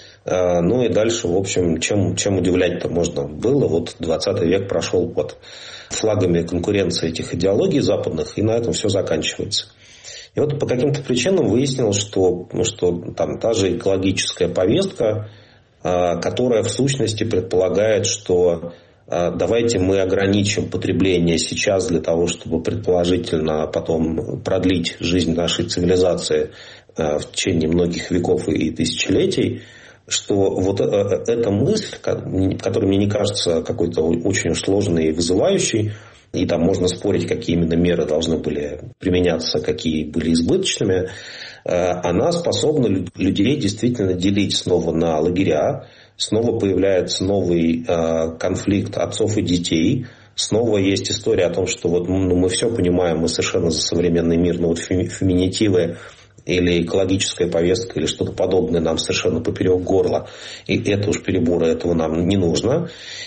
[SPEAKER 3] Ну и дальше, в общем, чем, чем удивлять-то можно было. Вот двадцатый век прошел под флагами конкуренции этих идеологий западных, и на этом все заканчивается. И вот по каким-то причинам выяснилось, что, что там та же экологическая повестка, которая в сущности предполагает, что давайте мы ограничим потребление сейчас для того, чтобы предположительно потом продлить жизнь нашей цивилизации в течение многих веков и тысячелетий, что вот эта мысль, которая мне не кажется какой-то очень уж сложной и вызывающей, и там можно спорить, какие именно меры должны были применяться, какие были избыточными, она способна людей действительно делить снова на лагеря, снова появляется новый конфликт отцов и детей. Снова есть история о том, что вот, ну, мы все понимаем, мы совершенно за современный мир, но вот феминитивы или экологическая повестка или что-то подобное нам совершенно поперек горла. И это уж перебора, этого нам не нужно.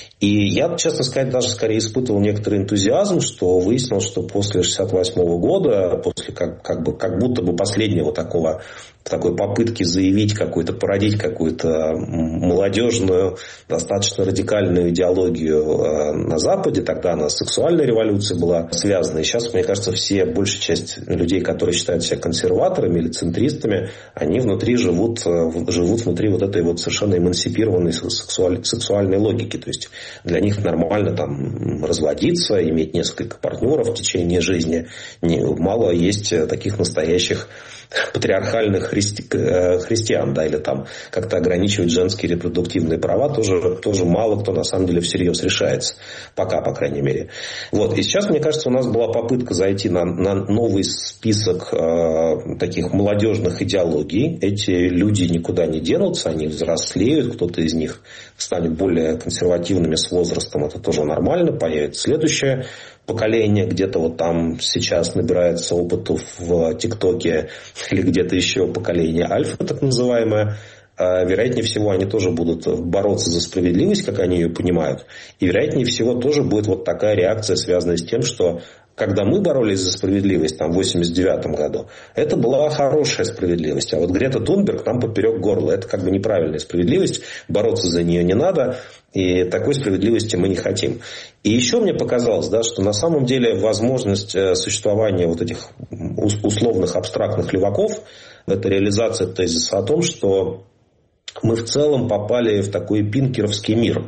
[SPEAKER 3] И я, честно сказать, даже скорее испытывал некоторый энтузиазм, что выяснилось, что после шестьдесят восьмого года, после как, как, бы, как будто бы последнего такого, такой попытки заявить какую-то, породить какую-то молодежную, достаточно радикальную идеологию на Западе, тогда она с сексуальной революцией была связана. И сейчас, мне кажется, все, большая часть людей, которые считают себя консерваторами или центристами, они внутри живут, живут внутри вот этой вот совершенно эмансипированной сексуаль, сексуальной логики. То есть для них нормально там разводиться, иметь несколько партнеров в течение жизни. Мало есть таких настоящих патриархальных христи... христиан, да, или там как-то ограничивать женские репродуктивные права, тоже, тоже мало кто на самом деле всерьез решается. Пока, по крайней мере. Вот. И сейчас, мне кажется, у нас была попытка зайти на, на новый список э, таких молодежных идеологий. Эти люди никуда не денутся, они взрослеют, кто-то из них станет более консервативными с возрастом, это тоже нормально, появится следующее поколение, где-то вот там сейчас набирается опыту в ТикТоке или где-то еще поколение альфа, так называемое. Вероятнее всего, они тоже будут бороться за справедливость, как они ее понимают. И вероятнее всего тоже будет вот такая реакция, связанная с тем, что когда мы боролись за справедливость там, в восемьдесят девятом году, это была хорошая справедливость. А вот Грета Тунберг нам поперек горла. Это как бы неправильная справедливость. Бороться за нее не надо. И такой справедливости мы не хотим. И еще мне показалось, да, что на самом деле возможность существования вот этих условных абстрактных леваков – это реализация тезиса о том, что мы в целом попали в такой пинкеровский мир.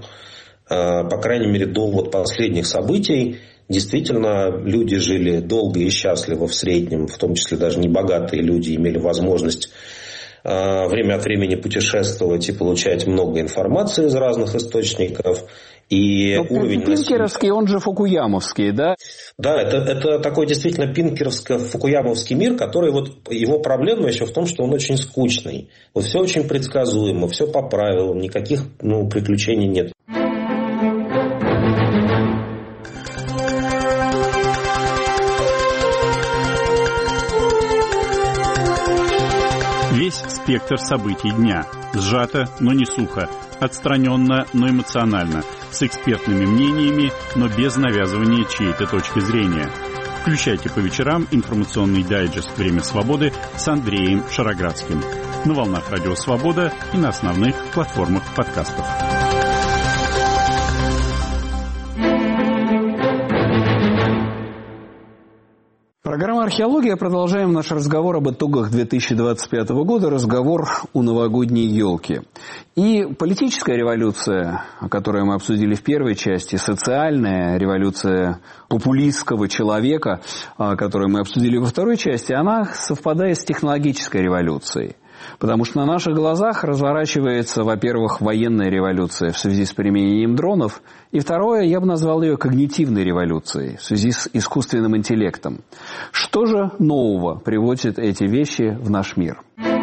[SPEAKER 3] По крайней мере, до вот последних событий. Действительно, люди жили долго и счастливо в среднем, в том числе даже небогатые люди имели возможность э, время от времени путешествовать и получать много информации из разных источников. И
[SPEAKER 1] Но
[SPEAKER 3] уровень
[SPEAKER 1] пинкеровский, он же фукуямовский, да?
[SPEAKER 3] Да, это, это такой действительно пинкеровско-фукуямовский мир, который вот его проблема еще в том, что он очень скучный. Вот все очень предсказуемо, все по правилам, никаких ну, приключений нет.
[SPEAKER 5] Весь спектр событий дня. Сжато, но не сухо. Отстраненно, но эмоционально. С экспертными мнениями, но без навязывания чьей-то точки зрения. Включайте по вечерам информационный дайджест «Время свободы» с Андреем Шароградским. На волнах Радио Свобода и на основных платформах подкастов.
[SPEAKER 1] Программа «Археология». Продолжаем наш разговор об итогах две тысячи двадцать пятого года. Разговор у новогодней елки. И политическая революция, которую мы обсудили в первой части, социальная революция популистского человека, которую мы обсудили во второй части, она совпадает с технологической революцией. Потому что на наших глазах разворачивается, во-первых, военная революция в связи с применением дронов, и второе, я бы назвал ее когнитивной революцией в связи с искусственным интеллектом. Что же нового приводят эти вещи в наш мир?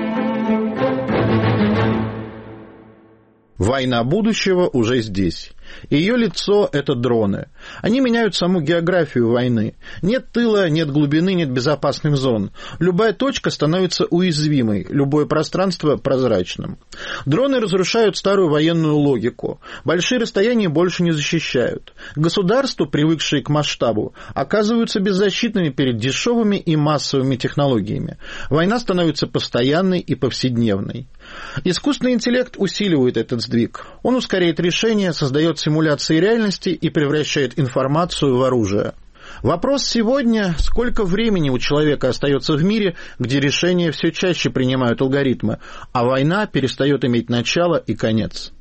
[SPEAKER 2] Война будущего уже здесь. Ее лицо – это дроны. Они меняют саму географию войны. Нет тыла, нет глубины, нет безопасных зон. Любая точка становится уязвимой, любое пространство – прозрачным. Дроны разрушают старую военную логику. Большие расстояния больше не защищают. Государства, привыкшие к масштабу, оказываются беззащитными перед дешевыми и массовыми технологиями. Война становится постоянной и повседневной. Искусственный интеллект усиливает этот сдвиг. Он ускоряет решения, создает симуляции реальности и превращает информацию в оружие. Вопрос сегодня, сколько времени у человека остается в мире, где решения все чаще принимают алгоритмы, а война перестает иметь начало и конец.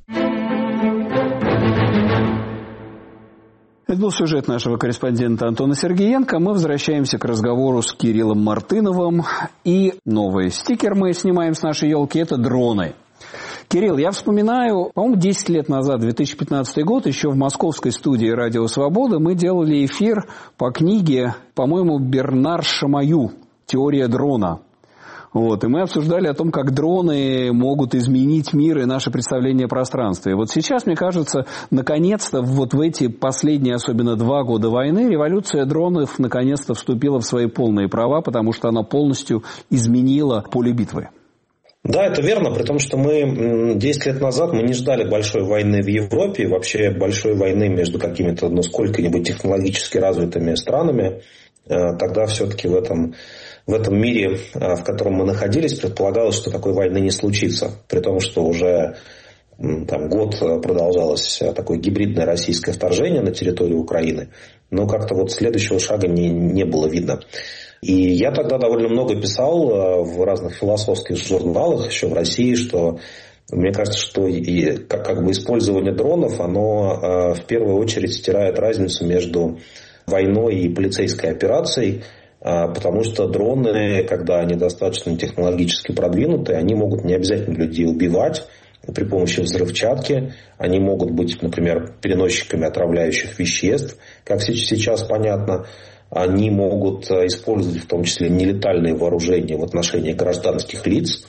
[SPEAKER 1] Это был сюжет нашего корреспондента Антона Сергеенко. Мы возвращаемся к разговору с Кириллом Мартыновым. И новый стикер мы снимаем с нашей елки – это дроны. Кирилл, я вспоминаю, по-моему, десять лет назад, две тысячи пятнадцатый год, еще в московской студии «Радио Свобода» мы делали эфир по книге, по-моему, Бернар Шамаю «Теория дрона». Вот, и мы обсуждали о том, как дроны могут изменить мир и наше представление о пространстве. И вот сейчас, мне кажется, наконец-то, вот в эти последние, особенно два года войны, революция дронов наконец-то вступила в свои полные права, потому что она полностью изменила поле битвы.
[SPEAKER 3] Да, это верно, при том, что мы десять лет назад мы не ждали большой войны в Европе, вообще большой войны между какими-то, ну, сколько-нибудь технологически развитыми странами. Тогда все-таки в этом, в этом мире, в котором мы находились, предполагалось, что такой войны не случится. При том, что уже там, год продолжалось такое гибридное российское вторжение на территорию Украины, но как-то вот следующего шага не, не было видно. И я тогда довольно много писал в разных философских журналах еще в России, что мне кажется, что и, как, как бы использование дронов, оно в первую очередь стирает разницу между войной и полицейской операцией, потому что дроны, когда они достаточно технологически продвинуты, они могут не обязательно людей убивать при помощи взрывчатки, они могут быть, например, переносчиками отравляющих веществ, как сейчас понятно. Они могут использовать в том числе нелетальные вооружения в отношении гражданских лиц,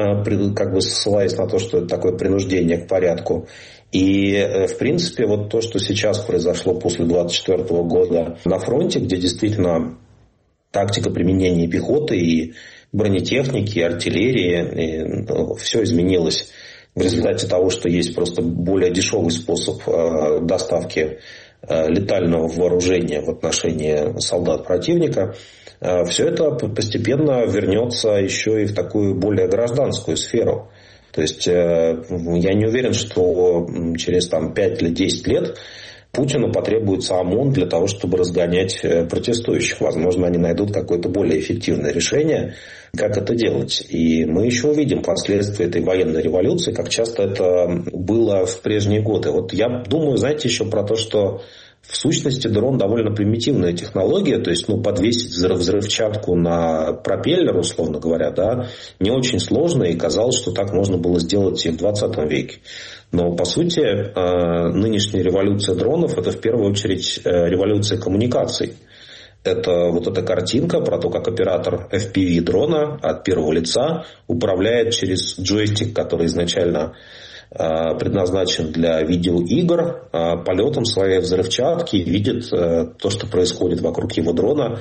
[SPEAKER 3] как бы ссылаясь на то, что это такое принуждение к порядку. И, в принципе, вот то, что сейчас произошло после двадцать четвёртого года на фронте, где действительно тактика применения пехоты и бронетехники, и артиллерии, и все изменилось в результате того, что есть просто более дешевый способ доставки летального вооружения в отношении солдат противника. Все это постепенно вернется еще и в такую более гражданскую сферу. То есть я не уверен, что через там, пять или десять лет Путину потребуется ОМОН для того, чтобы разгонять протестующих. Возможно, они найдут какое-то более эффективное решение, как это делать. И мы еще увидим последствия этой военной революции, как часто это было в прежние годы. Вот я думаю, знаете, еще про то, что в сущности дрон довольно примитивная технология, то есть ну, подвесить взрывчатку на пропеллер, условно говоря, да, не очень сложно, и казалось, что так можно было сделать и в двадцатом веке. Но по сути нынешняя революция дронов — это в первую очередь революция коммуникаций. Это вот эта картинка про то, как оператор эф пи ви дрона от первого лица управляет через джойстик, который изначально предназначен для видеоигр, полетом своей взрывчатки, видит то, что происходит вокруг его дрона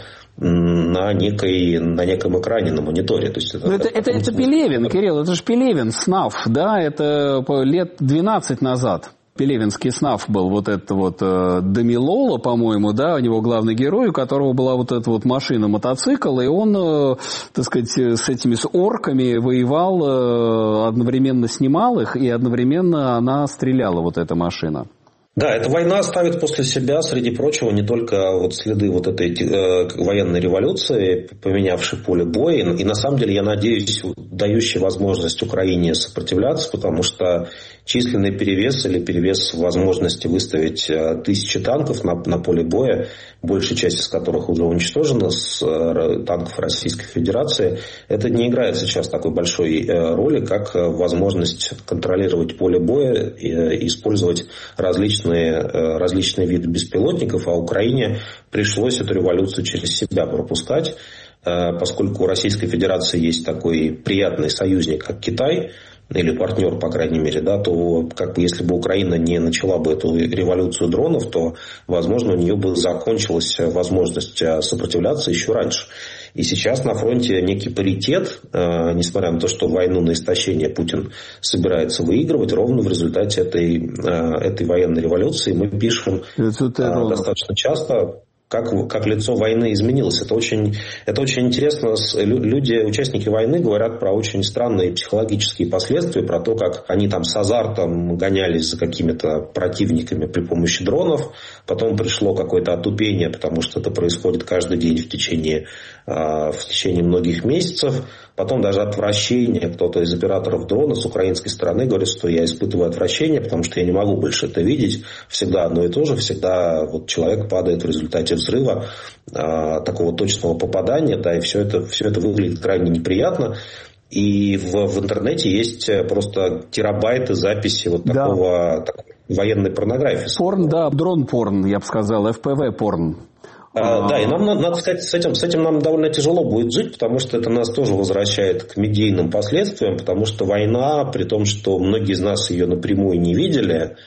[SPEAKER 3] на, некой, на неком экране, на мониторе. То есть это,
[SPEAKER 1] это, это, это Пелевин, Кирилл, это же Пелевин, СНАФ, да, это лет двенадцать назад. Пелевинский СНАФ был вот это вот э, Дамилола, по-моему, да, у него главный герой, у которого была вот эта вот машина-мотоцикл, и он, э, так сказать, с этими с орками воевал, э, одновременно снимал их, и одновременно она стреляла, вот эта машина.
[SPEAKER 3] Да, эта война оставит после себя, среди прочего, не только вот следы вот этой э, военной революции, поменявшей поле боя, и, и на самом деле, я надеюсь, дающей возможность Украине сопротивляться, потому что численный перевес или перевес возможности выставить э, тысячи танков на, на поле боя, большая часть из которых уже уничтожена с э, танков Российской Федерации, это не играет сейчас такой большой э, роли, как э, возможность контролировать поле боя и э, использовать различные различные виды беспилотников, а Украине пришлось эту революцию через себя пропускать, поскольку у Российской Федерации есть такой приятный союзник, как Китай, или партнер, по крайней мере, да, то как бы если бы Украина не начала бы эту революцию дронов, то, возможно, у нее бы закончилась возможность сопротивляться еще раньше. И сейчас на фронте некий паритет, э, несмотря на то, что войну на истощение Путин собирается выигрывать, ровно в результате этой, э, этой военной революции мы пишем э, достаточно часто, как, как лицо войны изменилось. Это очень, это очень интересно. Люди, участники войны, говорят про очень странные психологические последствия, про то, как они там с азартом гонялись за какими-то противниками при помощи дронов. Потом пришло какое-то отупение, потому что это происходит каждый день в течение, в течение многих месяцев. Потом даже отвращение. Кто-то из операторов дрона с украинской стороны говорит, что я испытываю отвращение, потому что я не могу больше это видеть. Всегда одно и то же. Всегда вот человек падает в результате взрыва, а, такого точного попадания. Да, и все это, все это выглядит крайне неприятно. И в, в интернете есть просто терабайты записи вот
[SPEAKER 1] да.
[SPEAKER 3] такого, такой военной порнографии.
[SPEAKER 1] Порн, да, дрон-порн, я бы сказал, эф пи ви-порн.
[SPEAKER 3] А, да, и нам, надо сказать, с этим, с этим нам довольно тяжело будет жить, потому что это нас тоже возвращает к медийным последствиям, потому что война, при том, что многие из нас ее напрямую не видели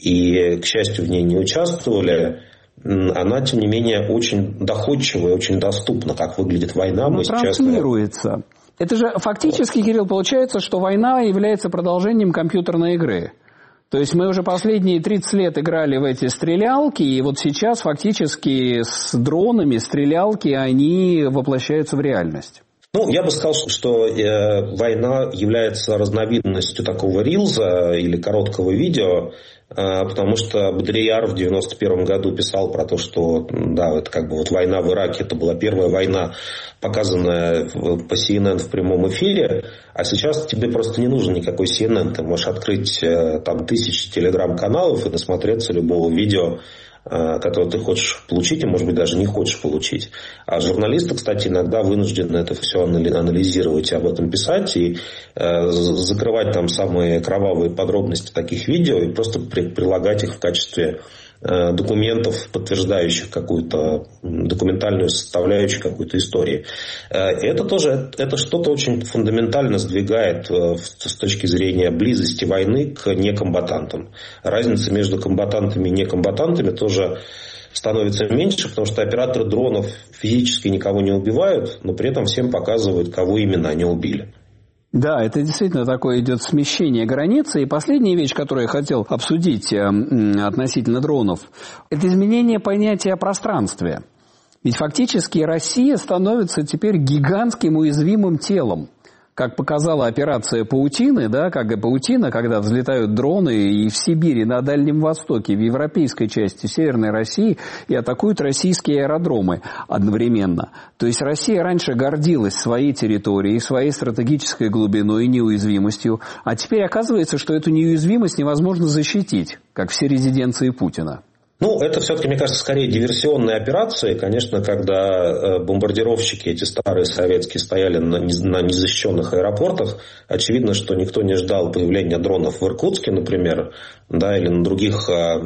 [SPEAKER 3] и, к счастью, в ней не участвовали, она, тем не менее, очень доходчива и очень доступна, как выглядит война.
[SPEAKER 1] Она транслируется. Это же фактически, Кирилл, получается, что война является продолжением компьютерной игры. То есть мы уже последние тридцать лет играли в эти стрелялки, и вот сейчас фактически с дронами стрелялки, они воплощаются в реальность.
[SPEAKER 3] Ну, я бы сказал, что э, война является разновидностью такого рилза или короткого видео, э, потому что Бодрияр в девяносто первом году писал про то, что да, это как бы вот война в Ираке, это была первая война, показанная по си эн эн в прямом эфире, а сейчас тебе просто не нужен никакой си эн эн, ты можешь открыть э, там тысячи телеграм-каналов и насмотреться любого видео, которое ты хочешь получить, и, может быть, даже не хочешь получить. А журналисты, кстати, иногда вынуждены это все анализировать и об этом писать, и э, закрывать там самые кровавые подробности таких видео и просто при, прилагать их в качестве э, документов, подтверждающих какую-то документальную составляющую какой-то истории. Э, это тоже это что-то очень фундаментально сдвигает э, с точки зрения близости войны к некомбатантам. Разница между комбатантами и некомбатантами тоже становится меньше, потому что операторы дронов физически никого не убивают, но при этом всем показывают, кого именно они убили.
[SPEAKER 1] Да, это действительно такое идет смещение границы. И последняя вещь, которую я хотел обсудить относительно дронов, это изменение понятия о пространстве. Ведь фактически Россия становится теперь гигантским уязвимым телом. Как показала операция «Паутины», да, как и «Паутина», когда взлетают дроны и в Сибири, на Дальнем Востоке, в европейской части Северной России и атакуют российские аэродромы одновременно. То есть Россия раньше гордилась своей территорией, своей стратегической глубиной и неуязвимостью, а теперь оказывается, что эту неуязвимость невозможно защитить, как все резиденции Путина.
[SPEAKER 3] Ну, это все-таки, мне кажется, скорее диверсионные операции. Конечно, когда бомбардировщики эти старые советские стояли на незащищенных аэропортах, очевидно, что никто не ждал появления дронов в Иркутске, например, да, или на других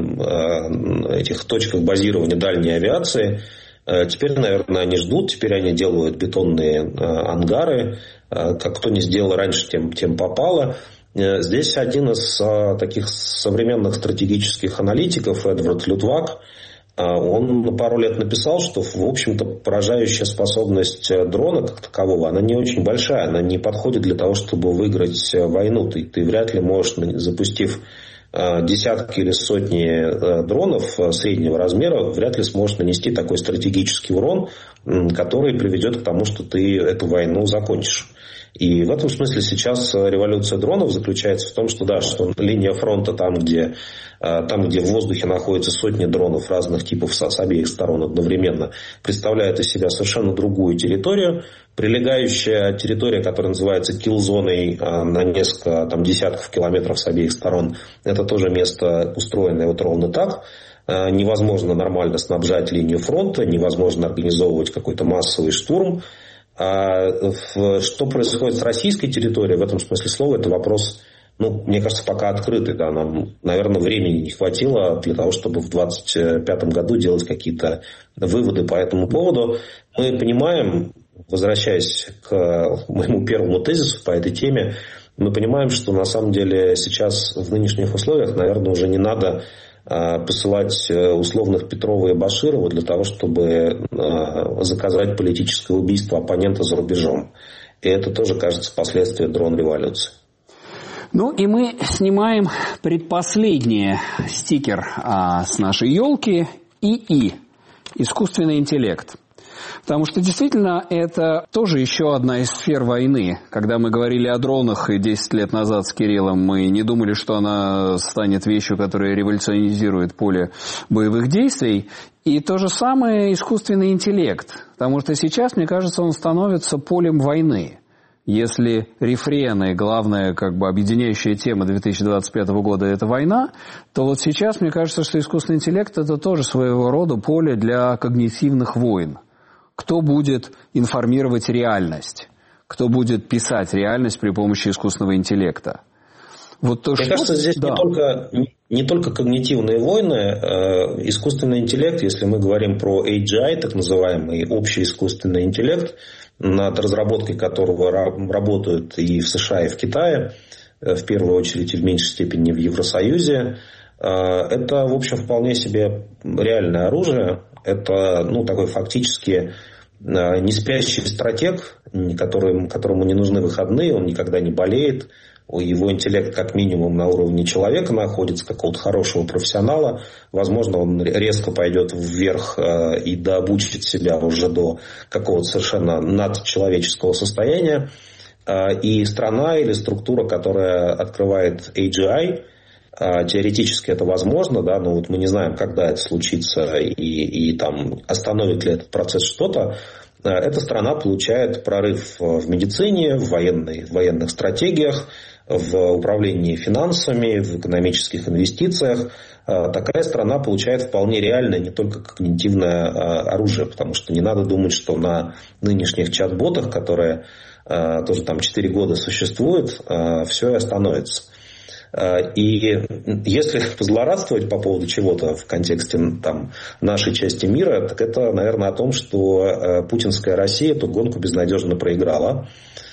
[SPEAKER 3] этих точках базирования дальней авиации. Теперь, наверное, они ждут, теперь они делают бетонные ангары. Как кто не сделал раньше, тем, тем попало. Здесь один из а, таких современных стратегических аналитиков, Эдвард Лютвак, а, он пару лет написал, что, в общем-то, поражающая способность дрона как такового, она не очень большая, она не подходит для того, чтобы выиграть войну. Ты, ты вряд ли можешь, запустив а, десятки или сотни а, дронов а, среднего размера, вряд ли сможешь нанести такой стратегический урон, м, который приведет к тому, что ты эту войну закончишь. И в этом смысле сейчас революция дронов заключается в том, что да, что линия фронта там, где, там, где в воздухе находятся сотни дронов разных типов с, с обеих сторон одновременно, представляет из себя совершенно другую территорию. Прилегающая территория, которая называется килл-зоной на несколько там, десятков километров с обеих сторон, это тоже место, устроенное вот ровно так. Невозможно нормально снабжать линию фронта, невозможно организовывать какой-то массовый штурм. А что происходит с российской территорией, в этом смысле слова, это вопрос, ну, мне кажется, пока открытый. Да, нам, наверное, времени не хватило для того, чтобы в двадцать пятом году делать какие-то выводы по этому поводу. Мы понимаем, возвращаясь к моему первому тезису по этой теме, мы понимаем, что на самом деле сейчас в нынешних условиях, наверное, уже не надо посылать условных Петрова и Баширова для того, чтобы заказать политическое убийство оппонента за рубежом. И это тоже, кажется, последствия дрон-революции.
[SPEAKER 1] Ну и мы снимаем предпоследний стикер а, с нашей елки ИИ – искусственный интеллект. Потому что действительно это тоже еще одна из сфер войны. Когда мы говорили о дронах десять лет назад с Кириллом, мы не думали, что она станет вещью, которая революционизирует поле боевых действий. И то же самое искусственный интеллект. Потому что сейчас, мне кажется, он становится полем войны. Если рефрены, главная как бы объединяющая тема две тысячи двадцать пятого года – это война, то вот сейчас, мне кажется, что искусственный интеллект – это тоже своего рода поле для когнитивных войн. Кто будет информировать реальность? Кто будет писать реальность при помощи искусственного интеллекта? Вот то,
[SPEAKER 3] Мне
[SPEAKER 1] что...
[SPEAKER 3] кажется, здесь да. не, только, не, не только когнитивные войны, э, искусственный интеллект, если мы говорим про эй джи ай, так называемый общий искусственный интеллект, над разработкой которого работают и в США, и в Китае, в первую очередь и в меньшей степени в Евросоюзе, это, в общем, вполне себе реальное оружие. Это, ну, такой фактически не спящий стратег, который, которому не нужны выходные, он никогда не болеет. Его интеллект как минимум на уровне человека находится, какого-то хорошего профессионала. Возможно, он резко пойдет вверх и дообучит себя уже до какого-то совершенно надчеловеческого состояния. И страна или структура, которая открывает эй джи ай, теоретически это возможно, да, но вот мы не знаем, когда это случится и, и там, остановит ли этот процесс что-то. Эта страна получает прорыв в медицине, в, военной, в военных стратегиях, в управлении финансами, в экономических инвестициях. Такая страна получает вполне реальное не только когнитивное оружие, потому что не надо думать, что на нынешних чат-ботах, которые тоже там четыре года существуют, все и остановится. И если позлорадствовать по поводу чего-то в контексте там, нашей части мира, так это, наверное, о том, что путинская Россия эту гонку безнадежно проиграла.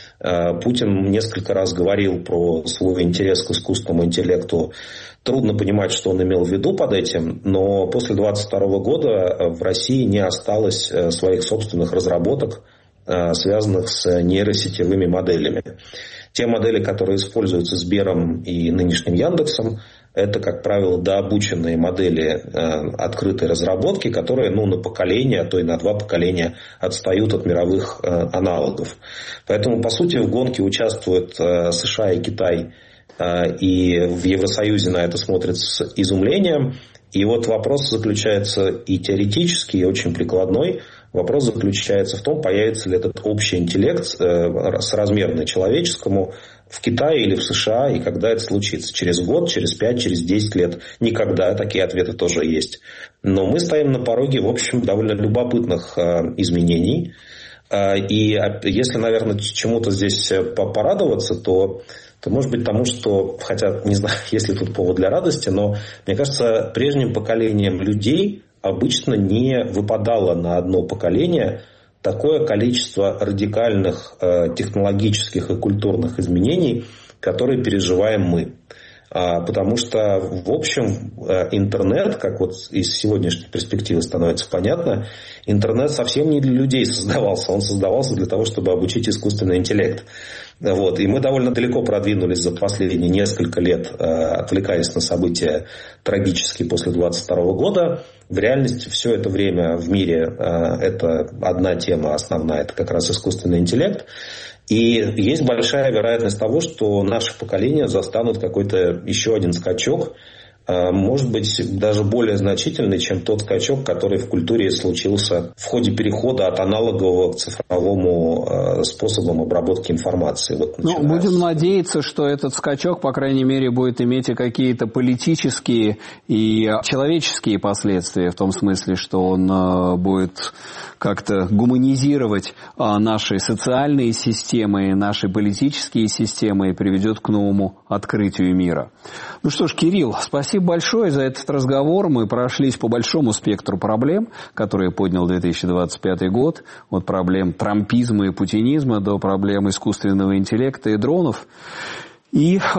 [SPEAKER 3] Путин несколько раз говорил про свой интерес к искусственному интеллекту. Трудно понимать, что он имел в виду под этим, но после двадцать второго года в России не осталось своих собственных разработок, связанных с нейросетевыми моделями. Те модели, которые используются Сбером и нынешним Яндексом, это, как правило, дообученные модели э, открытой разработки, которые ну, на поколение, а то и на два поколения отстают от мировых э, аналогов. Поэтому, по сути, в гонке участвуют э, США и Китай, э, и в Евросоюзе на это смотрят с изумлением. И вот вопрос заключается и теоретический, и очень прикладной. Вопрос заключается в том, появится ли этот общий интеллект э, соразмерный человеческому в Китае или в США, и когда это случится. Через год, через пять, через десять лет. Никогда. Такие ответы тоже есть. Но мы стоим на пороге, в общем, довольно любопытных э, изменений. Э, и если, наверное, чему-то здесь порадоваться, то... то может быть тому, что, хотя не знаю, есть ли тут повод для радости, но мне кажется, прежним поколением людей обычно не выпадало на одно поколение такое количество радикальных э, технологических и культурных изменений, которые переживаем мы. А, потому что, в общем, интернет, как вот из сегодняшней перспективы становится понятно, интернет совсем не для людей создавался. Он создавался для того, чтобы обучить искусственный интеллект. Вот. И мы довольно далеко продвинулись за последние несколько лет, отвлекаясь на события трагические после двадцать второго года. В реальности все это время в мире это одна тема основная, это как раз искусственный интеллект. И есть большая вероятность того, что наше поколение застанут какой-то еще один скачок, может быть, даже более значительный, чем тот скачок, который в культуре случился в ходе перехода от аналогового к цифровому способам обработки информации. Вот,
[SPEAKER 1] ну, будем надеяться, что этот скачок, по крайней мере, будет иметь и какие-то политические и человеческие последствия, в том смысле, что он будет как-то гуманизировать наши социальные системы, наши политические системы и приведет к новому открытию мира. Ну что ж, Кирилл, спасибо большое за этот разговор. Мы прошлись по большому спектру проблем, которые поднял две тысячи двадцать пятый год. От проблем трампизма и путинизма до проблем искусственного интеллекта и дронов. И э, э,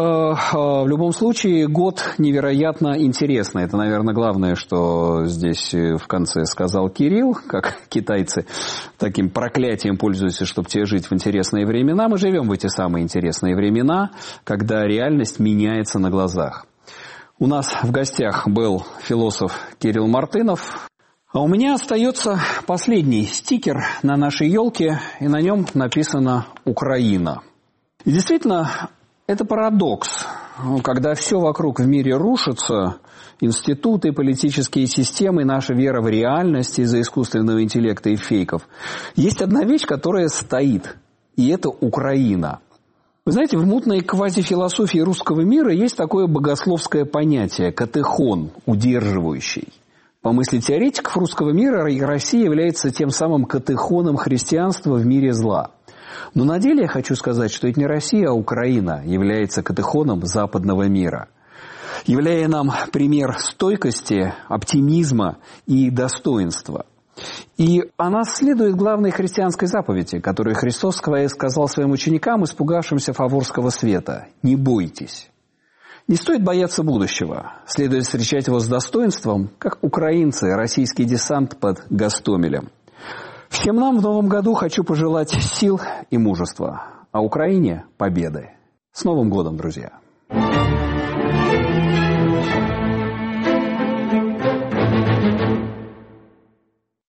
[SPEAKER 1] в любом случае год невероятно интересный. Это, наверное, главное, что здесь в конце сказал Кирилл, как китайцы таким проклятием пользуются, чтобы те жить в интересные времена. Мы живем в эти самые интересные времена, когда реальность меняется на глазах. У нас в гостях был философ Кирилл Мартынов. А у меня остается последний стикер на нашей елке, и на нем написано «Украина». И действительно, это парадокс. Когда все вокруг в мире рушится, институты, политические системы, наша вера в реальность из-за искусственного интеллекта и фейков, есть одна вещь, которая стоит, и это Украина. Вы знаете, в мутной квазифилософии русского мира есть такое богословское понятие – катехон, удерживающий. По мысли теоретиков русского мира Россия является тем самым катехоном христианства в мире зла. Но на деле я хочу сказать, что это не Россия, а Украина является катехоном западного мира, являя нам пример стойкости, оптимизма и достоинства. И она следует главной христианской заповеди, которую Христос сказал своим ученикам, испугавшимся фаворского света: «Не бойтесь». Не стоит бояться будущего. Следует встречать его с достоинством, как украинцы, российский десант под Гостомелем. Всем нам в новом году хочу пожелать сил и мужества, а Украине – победы. С Новым годом, друзья!